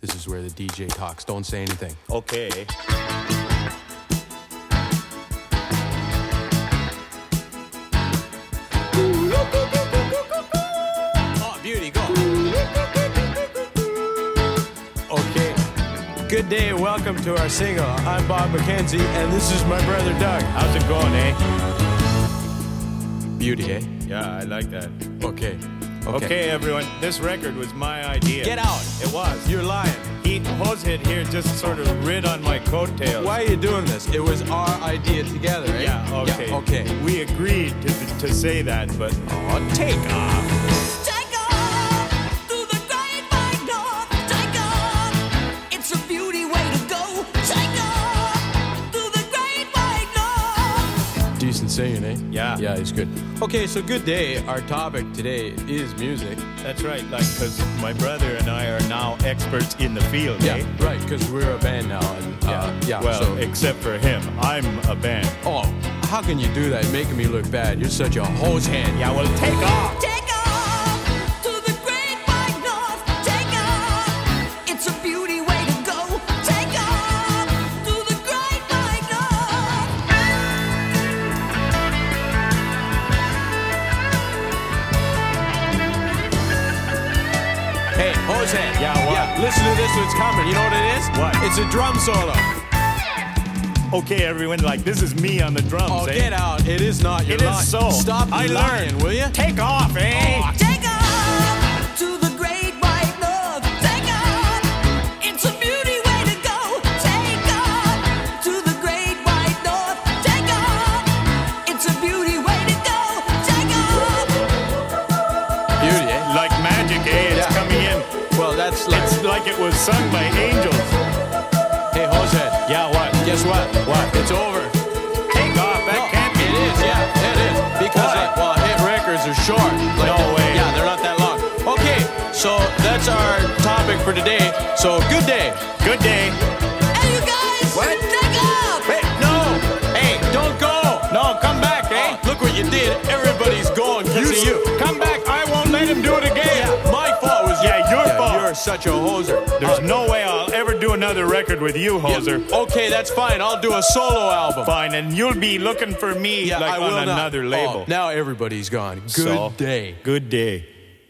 This is where the DJ talks. Don't say anything. Okay. Oh, beauty, go. Okay. Good day, welcome to our single. I'm Bob McKenzie, and this is my brother Doug. How's it going, eh? Beauty, eh? Yeah, I like that. Okay. Okay, everyone, this record was my idea. Get out. It was. You're lying. Hosehead here just sort of rid on my coattails. Why are you doing this? It was our idea together, eh? Yeah, okay. Yeah, okay. We agreed to say that, but take off. Take off through the great wide north. Take off, it's a beauty way to go. Take off through the great wide north. Decent singing, eh? Yeah. Yeah, he's good. Okay, so good day. Our topic today is music. That's right, like, because my brother and I are now experts in the field, Yeah, eh? right, because we're a band now. And, yeah, well, so... except for him. I'm a band. Oh, how can you do that? Making me look bad. You're such a hose hand. Yeah, well, take off. Take off to the great wide north. Take off, it's a beauty way to go. Take off to the great wide north. Hey, hose hand. Yeah, what? Yeah, listen to this one's coming. You know what it is? What? It's a drum solo. Okay, everyone, like, this is me on the drums, Oh, eh? get out. It is not. You're It is lying. so. Stop I lying, learned. will you? Take off, eh? Oh, Take off to the great wide north. Take off, it's a beauty way to go. Take off to the great wide north. Take off, it's a beauty way to go. Take off. beauty, eh? Like magic, eh? It's Yeah. coming in. Well, that's like... It's like it was sung by angels. Hey, hosehead. Yeah, what? Guess what? What? It's over. Take off. That No, can't be. it is, yeah, it is. Because, Why? well, hit records are short. No way. Yeah, they're not that long. Okay, so that's our topic for today. So, good day. Good day. Hey, you guys, What? take off. Hey, no! Hey, don't go! No, come back, eh? Oh, look what you did. Everybody's going because of you. Come back. I won't let him do it again. Yeah, my fault was Yeah, your fault. You're such a hoser. There's no way I'll ever do another record with you, Hoser. Okay, that's fine. I'll do a solo album. Fine, and you'll be looking for me Yeah, like I on will not. another label. Oh, now everybody's gone. Good So, day. Good day.